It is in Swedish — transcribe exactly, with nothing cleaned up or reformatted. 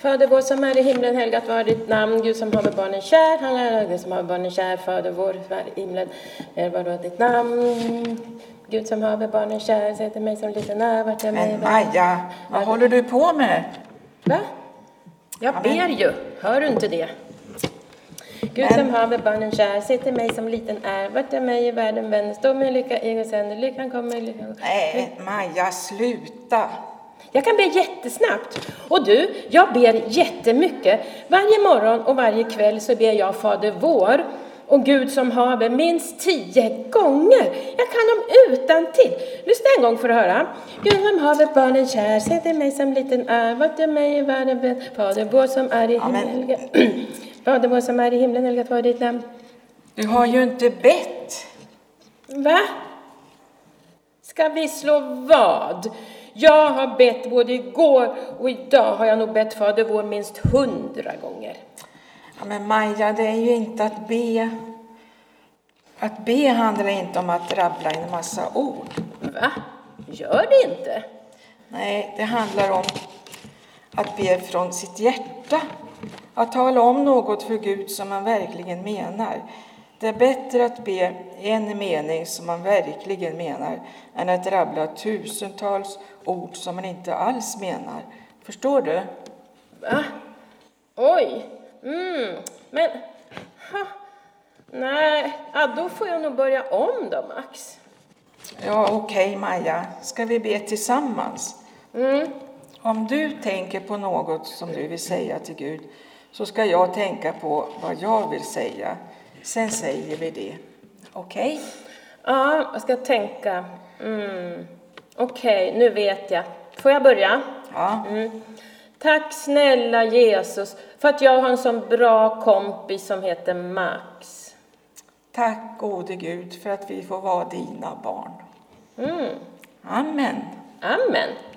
Fader vår som är i himlen, helgat var ditt namn. Gud som har med barnen kär, han är Gud som har med barnen kär. Fader vår som är i himlen, helgat var ditt namn. Gud som har med barnen kär, säg till mig som liten är, vart jag Men Maja, vad Var... håller du på med? Va? Jag Ja, ber men... ju, hör du inte det? Gud men... som har med barnen kär, säg till mig som liten är, vart jag mig i världen vänder, stå med lycka i Guds händer, lyckan kommer, lyckan... Nej, Maja, sluta. Jag kan be jättesnabbt. Och du, jag ber jättemycket. Varje morgon och varje kväll så ber jag Fader vår och Gud som haver minst tio gånger. Jag kan dem utan till. Lyssna en gång för att höra. Gud som haver barnen kär, säg till mig som liten är, vart jag mig i världen vänder, Fader vår som är i himlen. Ja, men... Fader vår som är i himlen, helgat var ditt namn. Du har ju inte bett. Va? Ska vi slå vad? Jag har bett både igår och idag har jag nog bett Fader vår minst hundra gånger. Ja, men Maja, det är ju inte att be. Att be handlar inte om att rabbla en massa ord. Va? Gör det inte? Nej, det handlar om att be från sitt hjärta. Att tala om något för Gud som man verkligen menar. Det är bättre att be en mening som man verkligen menar än att rabbla tusentals ord som man inte alls menar. Förstår du? Va? Oj. Mm. Men... Ha. Nej, ja, då får jag nog börja om då, Max. Ja, okej, okay, Maja. Ska vi be tillsammans? Mm. Om du tänker på något som du vill säga till Gud så ska jag tänka på vad jag vill säga. Sen säger vi det. Okej? Okay? Ja, jag ska tänka. Mm. Okej, okay, nu vet jag. Får jag börja? Ja. Mm. Tack snälla Jesus för att jag har en sån bra kompis som heter Max. Tack gode Gud för att vi får vara dina barn. Mm. Amen. Amen.